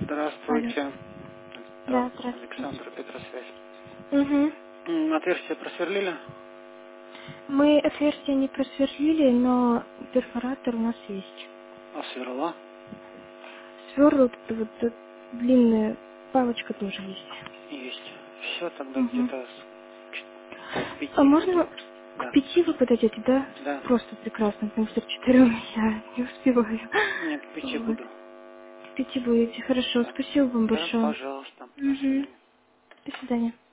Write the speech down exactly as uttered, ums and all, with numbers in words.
Алло. Здравствуйте. Это Да, здравствуйте. Александр, Петросвязь. Угу. М, Отверстие просверлили? Мы отверстие не просверлили, но перфоратор у нас есть. А сверла? Сверла вот эта вот э, длинная палочка тоже есть. Есть. Все, тогда Угу. где-то с- к А пяти буду. можно к Да. пяти вы подойдете, да? Да. Просто прекрасно, потому что к четырем я не успеваю. Нет, к пяти Вот. буду. К пяти будете. Хорошо, Да. спасибо вам Да, большое. пожалуйста. До Угу. свидания. До свидания.